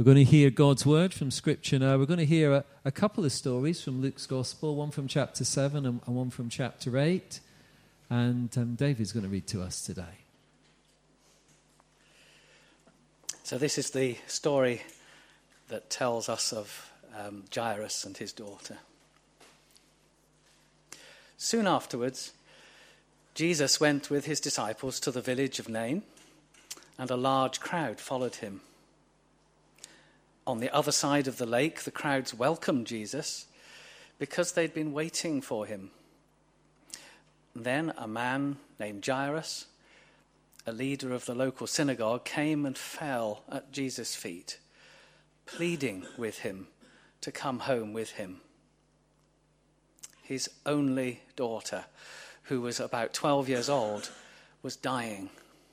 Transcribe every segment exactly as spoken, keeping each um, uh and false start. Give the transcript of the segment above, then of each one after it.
We're going to hear God's word from Scripture now. We're going to hear a, a couple of stories from Luke's Gospel, one from chapter seven and, and one from chapter eight. And um, David's going to read to us today. So this is the story that tells us of um, Jairus and his daughter. Soon afterwards, Jesus went with his disciples to the village of Nain, and a large crowd followed him. On the other side of the lake, the crowds welcomed Jesus because they'd been waiting for him. Then a man named Jairus, a leader of the local synagogue, came and fell at Jesus' feet, pleading with him to come home with him. His only daughter, who was about twelve years old, was dying.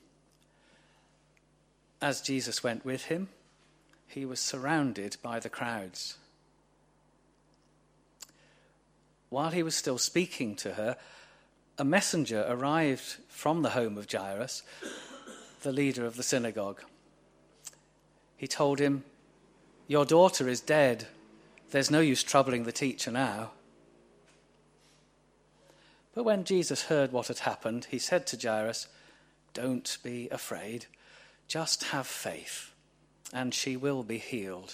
As Jesus went with him, he was surrounded by the crowds. While he was still speaking to her, a messenger arrived from the home of Jairus, the leader of the synagogue. He told him, "Your daughter is dead. There's no use troubling the teacher now." But when Jesus heard what had happened, he said to Jairus, "Don't be afraid. Just have faith, and she will be healed."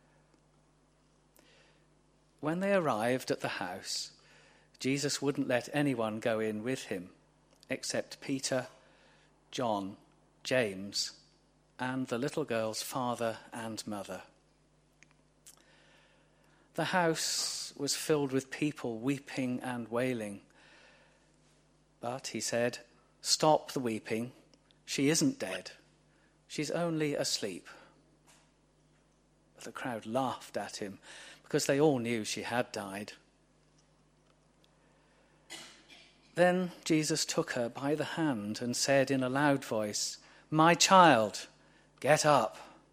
When they arrived at the house, Jesus wouldn't let anyone go in with him except Peter, John, James, and the little girl's father and mother. The house was filled with people weeping and wailing. But he said, "Stop the weeping. She isn't dead. She's only asleep." But the crowd laughed at him because they all knew she had died. Then Jesus took her by the hand and said in a loud voice, "My child, get up."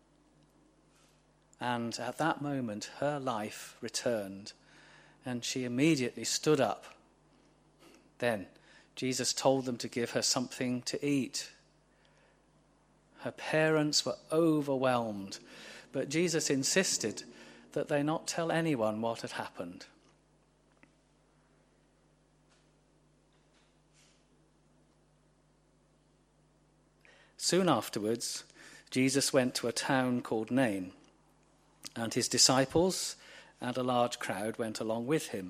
And at that moment her life returned, and she immediately stood up. Then Jesus told them to give her something to eat. Her parents were overwhelmed, but Jesus insisted that they not tell anyone what had happened. Soon afterwards, Jesus went to a town called Nain, and his disciples and a large crowd went along with him.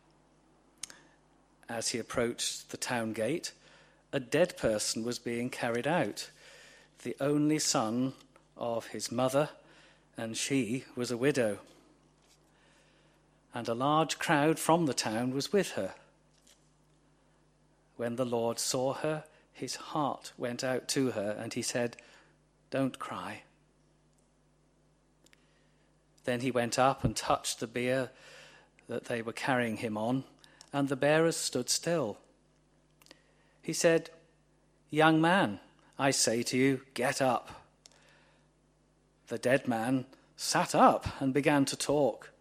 As he approached the town gate, a dead person was being carried out, the only son of his mother, and she was a widow. And a large crowd from the town was with her. When the Lord saw her, his heart went out to her, and he said, "Don't cry." Then he went up and touched the bier that they were carrying him on, and the bearers stood still. He said, "Young man, I say to you, get up." The dead man sat up and began to talk,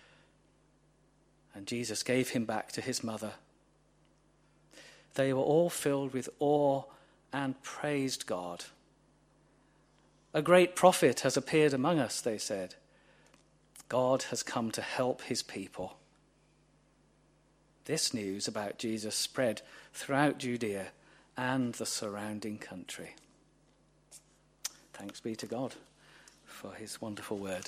and Jesus gave him back to his mother. They were all filled with awe and praised God. "A great prophet has appeared among us," they said. "God has come to help his people." This news about Jesus spread throughout Judea and the surrounding country. Thanks be to God for his wonderful word.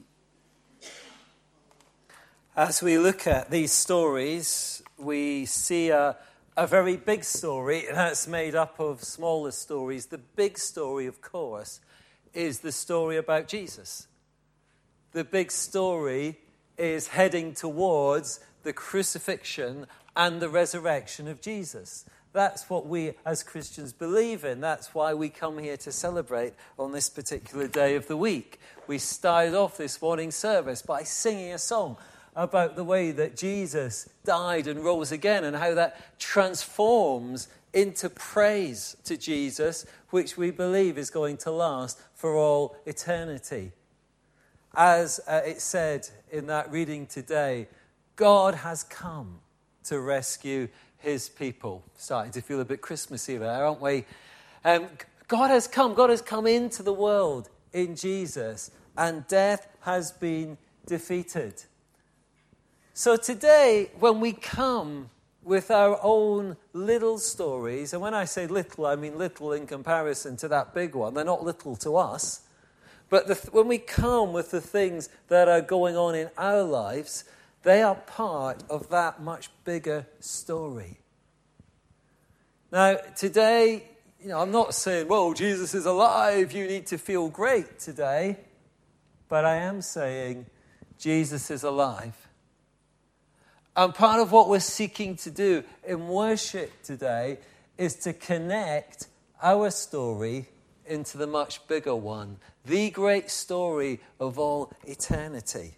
As we look at these stories, we see a, a very big story that's made up of smaller stories. The big story, of course, is the story about Jesus. The big story is heading towards the crucifixion and the resurrection of Jesus. That's what we as Christians believe in. That's why we come here to celebrate on this particular day of the week. We started off this morning service by singing a song about the way that Jesus died and rose again and how that transforms into praise to Jesus, which we believe is going to last for all eternity. As uh, it said in that reading today, God has come to rescue his people. Starting to feel a bit Christmassy there, aren't we? Um, God has come. God has come into the world in Jesus, and death has been defeated. So today, when we come with our own little stories, and when I say little, I mean little in comparison to that big one. They're not little to us. But the, when we come with the things that are going on in our lives, they are part of that much bigger story. Now, today, you know, I'm not saying, well, Jesus is alive, you need to feel great today. But I am saying, Jesus is alive. And part of what we're seeking to do in worship today is to connect our story into the much bigger one, the great story of all eternity.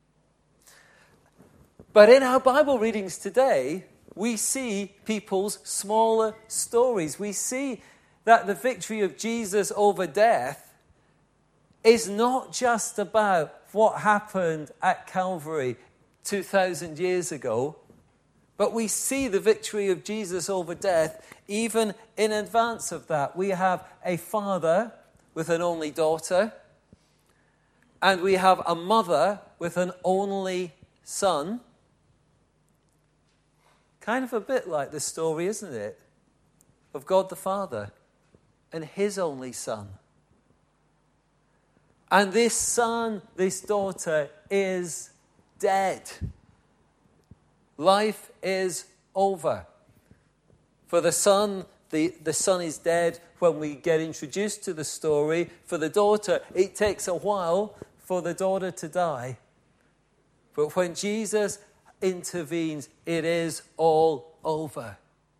But in our Bible readings today, we see people's smaller stories. We see that the victory of Jesus over death is not just about what happened at Calvary two thousand years ago, but we see the victory of Jesus over death even in advance of that. We have a father with an only daughter, and we have a mother with an only son. Kind of a bit like this story, isn't it? Of God the Father and his only son. And this son, this daughter, is dead. Life is over. For the son, the, the son is dead when we get introduced to the story. For the daughter, it takes a while for the daughter to die. But when Jesus intervenes, it is all over.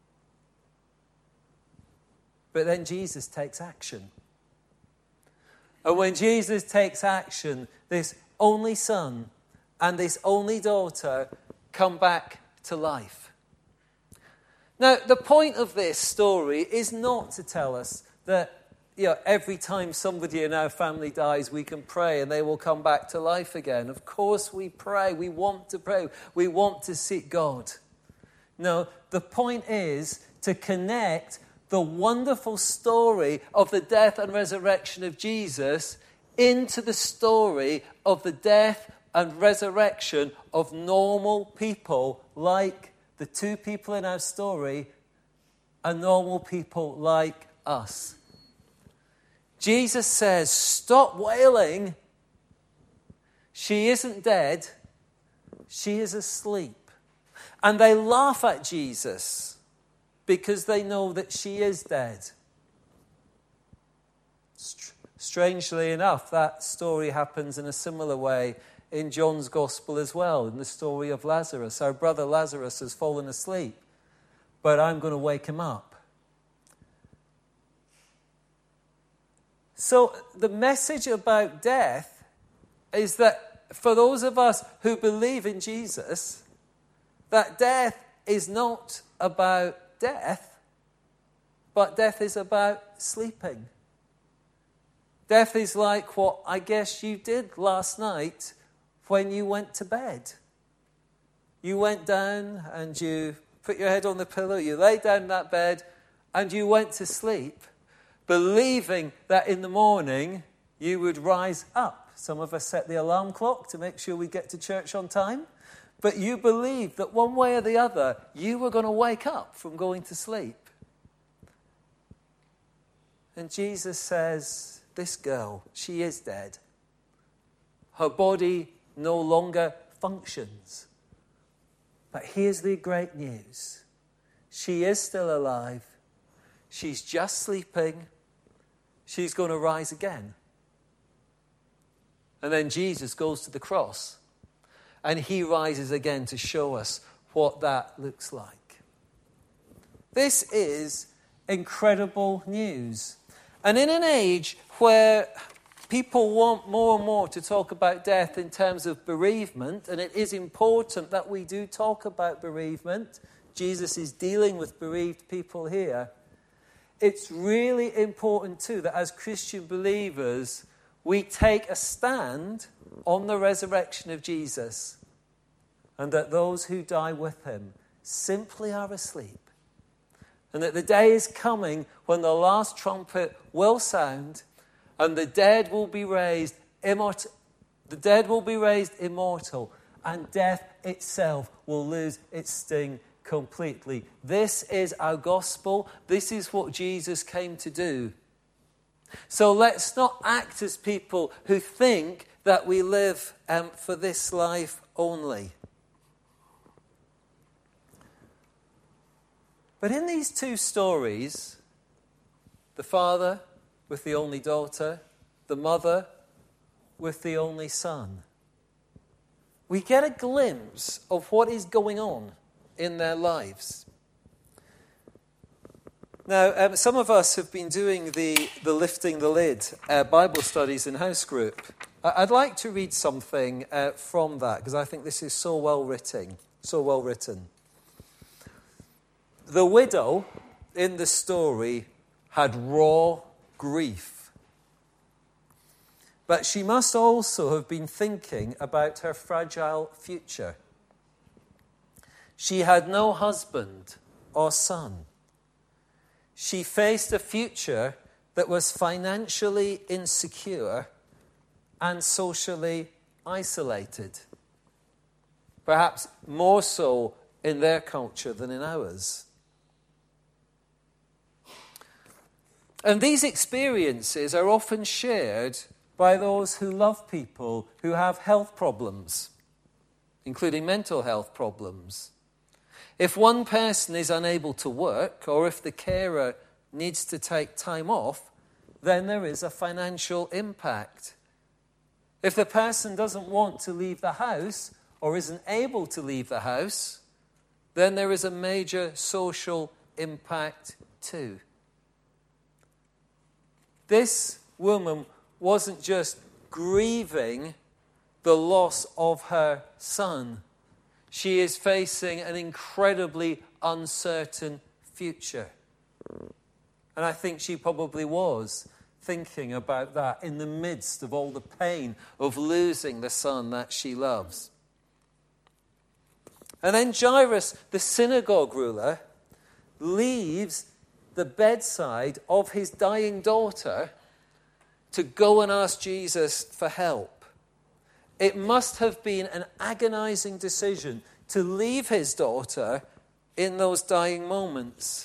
But then Jesus takes action. And when Jesus takes action, this only son and this only daughter come back to life. Now, the point of this story is not to tell us that, you know, every time somebody in our family dies, we can pray and they will come back to life again. Of course we pray. We want to pray. We want to seek God. No, the point is to connect the wonderful story of the death and resurrection of Jesus into the story of the death and resurrection of normal people like the two people in our story are normal people like us. Jesus says, stop wailing. She isn't dead. She is asleep. And they laugh at Jesus because they know that she is dead. Str- strangely enough, that story happens in a similar way in John's Gospel as well, in the story of Lazarus. Our brother Lazarus has fallen asleep, but I'm going to wake him up. So the message about death is that for those of us who believe in Jesus, that death is not about death, but death is about sleeping. Death is like what I guess you did last night when you went to bed. You went down and you put your head on the pillow, you lay down in that bed, and you went to sleep, believing that in the morning you would rise up. Some of us set the alarm clock to make sure we get to church on time. But you believed that one way or the other, you were going to wake up from going to sleep. And Jesus says, this girl, she is dead. Her body no longer functions. But here's the great news. She is still alive. She's just sleeping. She's going to rise again. And then Jesus goes to the cross. And he rises again to show us what that looks like. This is incredible news. And in an age where people want more and more to talk about death in terms of bereavement, and it is important that we do talk about bereavement. Jesus is dealing with bereaved people here. It's really important too that as Christian believers, we take a stand on the resurrection of Jesus, and that those who die with him simply are asleep, and that the day is coming when the last trumpet will sound, and the dead will be raised immortal. The dead will be raised immortal, and death itself will lose its sting completely. This is our gospel. This is what Jesus came to do. So let's not act as people who think that we live um, for this life only. But in these two stories, the father with the only daughter, the mother with the only son, we get a glimpse of what is going on in their lives. Now, um, some of us have been doing the, the Lifting the Lid uh, Bible studies in house group. I'd like to read something uh, from that, because I think this is so well written, so well written. The widow in the story had raw grief, but she must also have been thinking about her fragile future. She had no husband or son. She faced a future that was financially insecure and socially isolated, perhaps more so in their culture than in ours. And these experiences are often shared by those who love people who have health problems, including mental health problems. If one person is unable to work, or if the carer needs to take time off, then there is a financial impact. If the person doesn't want to leave the house, or isn't able to leave the house, then there is a major social impact too. This woman wasn't just grieving the loss of her son. She is facing an incredibly uncertain future. And I think she probably was thinking about that in the midst of all the pain of losing the son that she loves. And then Jairus, the synagogue ruler, leaves the bedside of his dying daughter to go and ask Jesus for help. It must have been an agonizing decision to leave his daughter in those dying moments.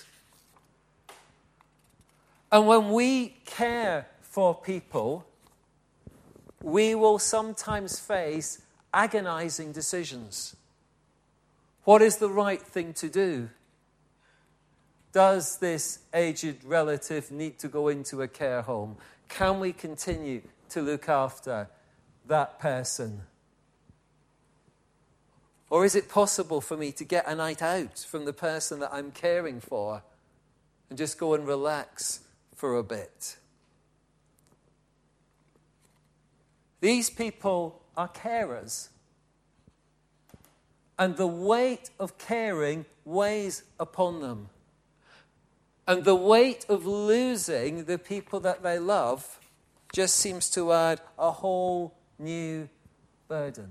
And when we care for people, we will sometimes face agonizing decisions. What is the right thing to do? Does this aged relative need to go into a care home? Can we continue to look after that person? Or is it possible for me to get a night out from the person that I'm caring for and just go and relax for a bit? These people are carers. And the weight of caring weighs upon them. And the weight of losing the people that they love just seems to add a whole new burden.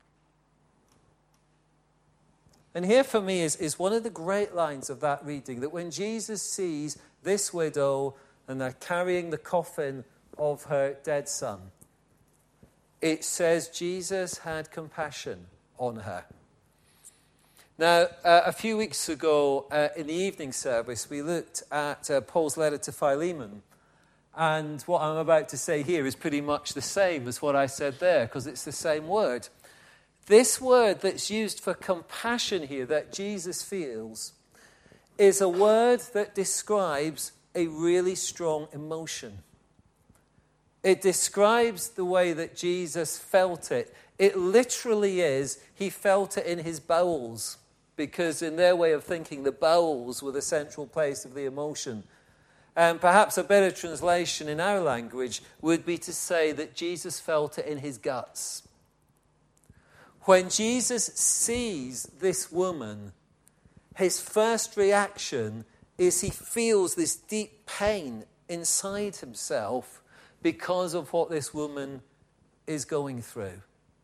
And here for me is, is one of the great lines of that reading, that when Jesus sees this widow and they're carrying the coffin of her dead son, it says Jesus had compassion on her. Now, uh, a few weeks ago uh, in the evening service, we looked at uh, Paul's letter to Philemon. And what I'm about to say here is pretty much the same as what I said there, because it's the same word. This word that's used for compassion here, that Jesus feels, is a word that describes a really strong emotion. It describes the way that Jesus felt it. It literally is, he felt it in his bowels, because in their way of thinking, the bowels were the central place of the emotion. And perhaps a better translation in our language would be to say that Jesus felt it in his guts. When Jesus sees this woman, his first reaction is he feels this deep pain inside himself because of what this woman is going through.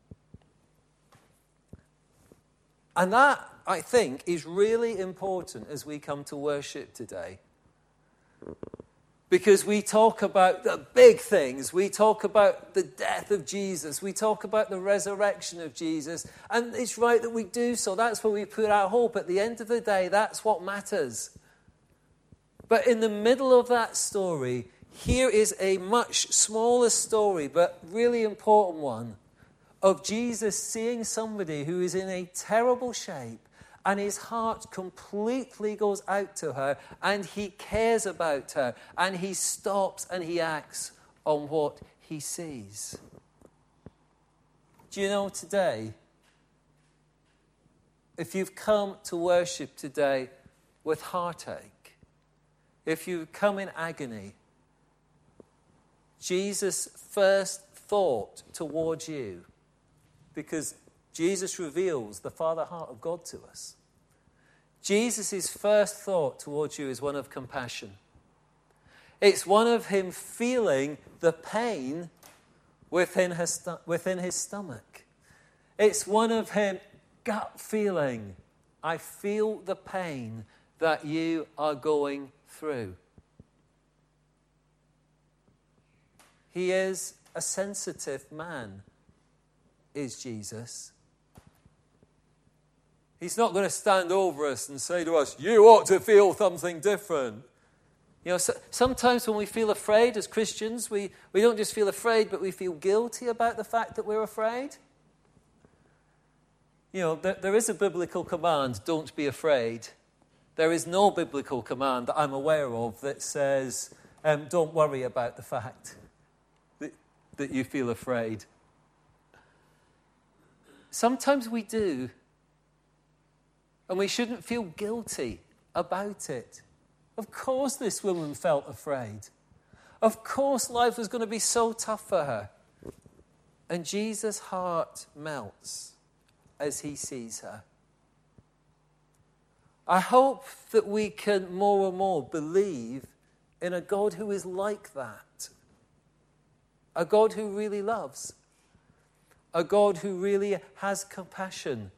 And that, I think, is really important as we come to worship today. Because we talk about the big things. We talk about the death of Jesus. We talk about the resurrection of Jesus. And it's right that we do so. That's where we put our hope. At the end of the day, that's what matters. But in the middle of that story, here is a much smaller story, but really important one, of Jesus seeing somebody who is in a terrible shape, and his heart completely goes out to her, and he cares about her, and he stops and he acts on what he sees. Do you know today, if you've come to worship today with heartache, if you've come in agony, Jesus' first thought towards you, because Jesus reveals the Father heart of God to us. Jesus' first thought towards you is one of compassion. It's one of him feeling the pain within his, stu- within his stomach. It's one of him gut feeling, I feel the pain that you are going through. He is a sensitive man, is Jesus. He's not going to stand over us and say to us, you ought to feel something different. You know, so, sometimes when we feel afraid as Christians, we, we don't just feel afraid, but we feel guilty about the fact that we're afraid. You know, there, there is a biblical command, don't be afraid. There is no biblical command that I'm aware of that says, um, don't worry about the fact that, that you feel afraid. Sometimes we do, and we shouldn't feel guilty about it. Of course this woman felt afraid. Of course life was going to be so tough for her. And Jesus' heart melts as he sees her. I hope that we can more and more believe in a God who is like that. A God who really loves. A God who really has compassion.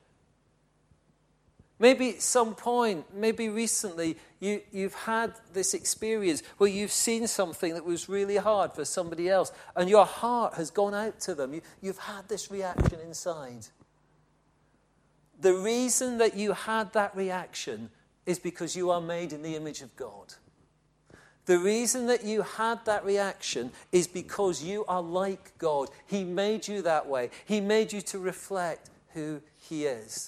Maybe at some point, maybe recently, you, you've had this experience where you've seen something that was really hard for somebody else, and your heart has gone out to them. You, you've had this reaction inside. The reason that you had that reaction is because you are made in the image of God. The reason that you had that reaction is because you are like God. He made you that way. He made you to reflect who he is.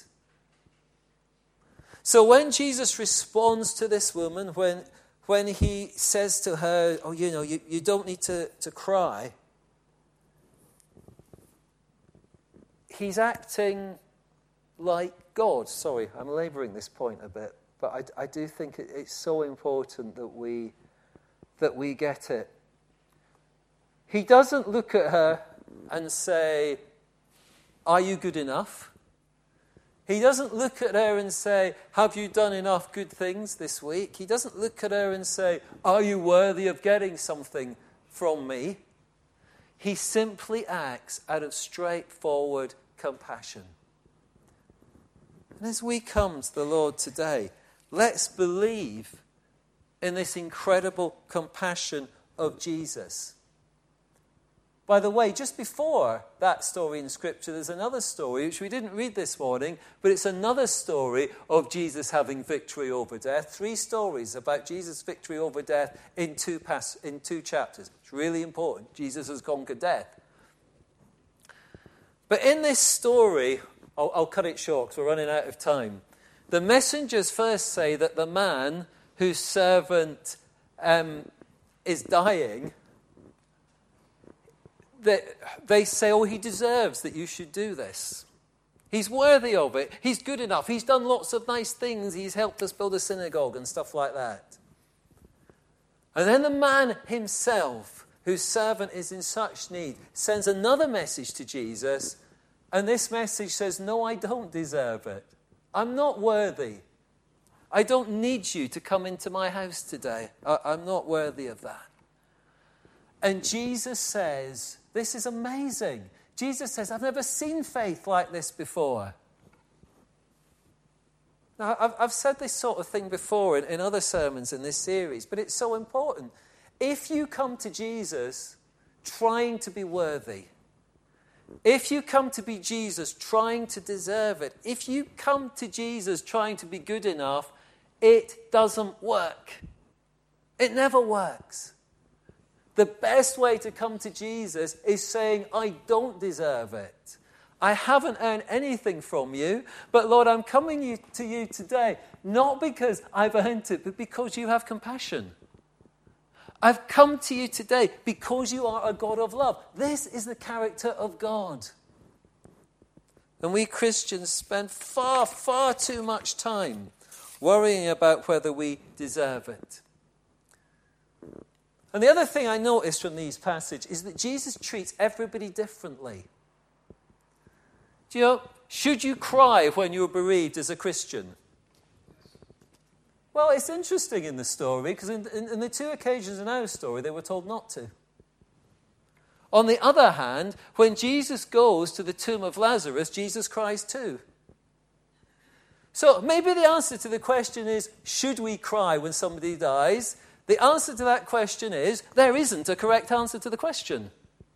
So when Jesus responds to this woman, when, when he says to her, oh, you know, you, you don't need to, to cry, he's acting like God. Sorry, I'm labouring this point a bit, but I, I do think it, it's so important that we... that we get it. He doesn't look at her and say, are you good enough? He doesn't look at her and say, have you done enough good things this week? He doesn't look at her and say, are you worthy of getting something from me? He simply acts out of straightforward compassion. And as we come to the Lord today, let's believe in this incredible compassion of Jesus. By the way, just before that story in Scripture, there's another story, which we didn't read this morning, but it's another story of Jesus having victory over death. Three stories about Jesus' victory over death in two, pas- in two chapters. It's really important. Jesus has conquered death. But in this story, I'll, I'll cut it short because we're running out of time. The messengers first say that the man whose servant um, is dying, that they say, oh, he deserves that you should do this. He's worthy of it. He's good enough. He's done lots of nice things. He's helped us build a synagogue and stuff like that. And then the man himself, whose servant is in such need, sends another message to Jesus, and this message says, no, I don't deserve it. I'm not worthy. I don't need you to come into my house today. I, I'm not worthy of that. And Jesus says, this is amazing. Jesus says, I've never seen faith like this before. Now, I've, I've said this sort of thing before in, in other sermons in this series, but it's so important. If you come to Jesus trying to be worthy, if you come to be Jesus trying to deserve it, if you come to Jesus trying to be good enough, it doesn't work. It never works. The best way to come to Jesus is saying, I don't deserve it. I haven't earned anything from you, but Lord, I'm coming you, to you today, not because I've earned it, but because you have compassion. I've come to you today because you are a God of love. This is the character of God. And we Christians spend far, far too much time worrying about whether we deserve it. And the other thing I noticed from these passages is that Jesus treats everybody differently. Do you know, should you cry when you're bereaved as a Christian? Well, it's interesting in the story, because in, in, in the two occasions in our story, they were told not to. On the other hand, when Jesus goes to the tomb of Lazarus, Jesus cries too. So maybe the answer to the question is, should we cry when somebody dies? The answer to that question is, there isn't a correct answer to the question.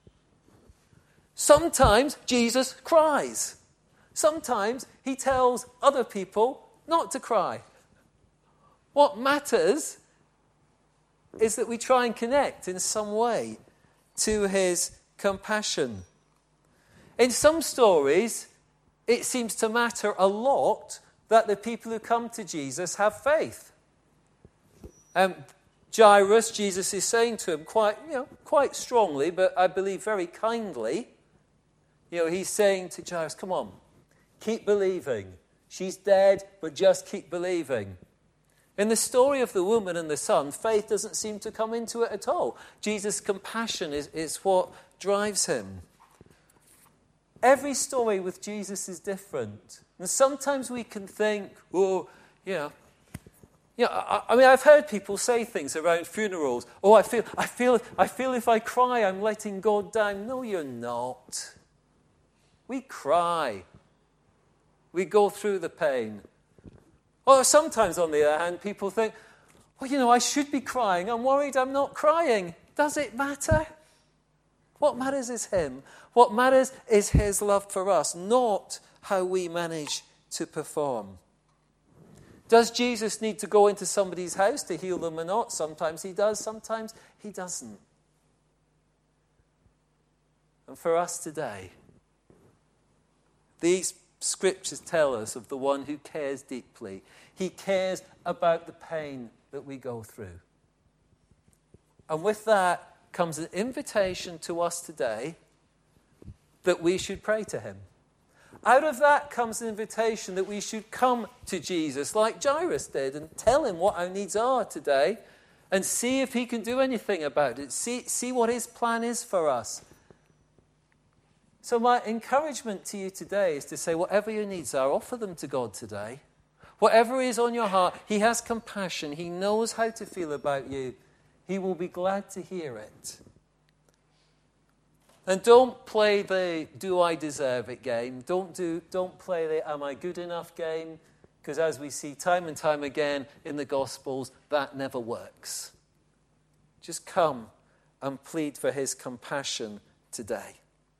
Sometimes Jesus cries. Sometimes he tells other people not to cry. What matters is that we try and connect in some way to his compassion. In some stories, it seems to matter a lot that the people who come to Jesus have faith. Um, Jairus, Jesus is saying to him quite, you know, quite strongly, but I believe very kindly, you know, he's saying to Jairus, come on, keep believing. She's dead, but just keep believing. In the story of the woman and the son, faith doesn't seem to come into it at all. Jesus' compassion is, is what drives him. Every story with Jesus is different. And sometimes we can think, oh, you know, you know, I, I mean, I've heard people say things around funerals. Oh, I feel, I feel, I feel if I cry, I'm letting God down. No, you're not. We cry. We go through the pain. Or sometimes, on the other hand, people think, well, you know, I should be crying. I'm worried I'm not crying. Does it matter? What matters is him. What matters is his love for us, not how we manage to perform. Does Jesus need to go into somebody's house to heal them or not? Sometimes he does, sometimes he doesn't. And for us today, these scriptures tell us of the one who cares deeply. He cares about the pain that we go through. And with that comes an invitation to us today that we should pray to him. Out of that comes an invitation that we should come to Jesus like Jairus did and tell him what our needs are today and see if he can do anything about it. See, see what his plan is for us. So my encouragement to you today is to say, whatever your needs are, offer them to God today. Whatever is on your heart, he has compassion. He knows how to feel about you. He will be glad to hear it. And don't play the do I deserve it game. Don't, do, don't play the am I good enough game. Because as we see time and time again in the Gospels, that never works. Just come and plead for his compassion today.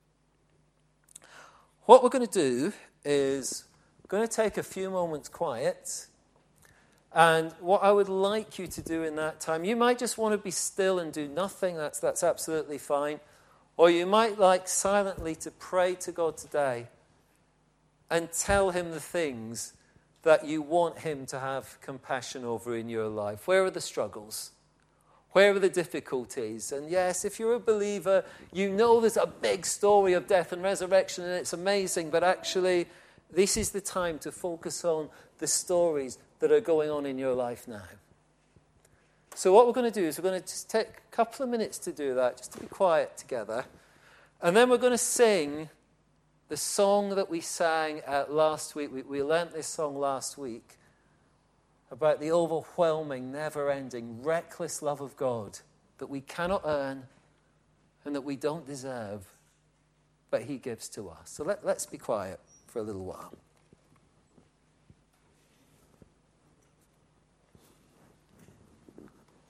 What we're going to do is we're going to take a few moments quiet. And what I would like you to do in that time, you might just want to be still and do nothing. That's, that's absolutely fine. Or you might like silently to pray to God today and tell him the things that you want him to have compassion over in your life. Where are the struggles? Where are the difficulties? And yes, if you're a believer, you know there's a big story of death and resurrection and it's amazing, but actually this is the time to focus on the stories that are going on in your life now. So what we're going to do is we're going to just take a couple of minutes to do that, just to be quiet together. And then we're going to sing the song that we sang uh, last week. We, we learnt this song last week about the overwhelming, never-ending, reckless love of God that we cannot earn and that we don't deserve, but he gives to us. So let, let's be quiet for a little while.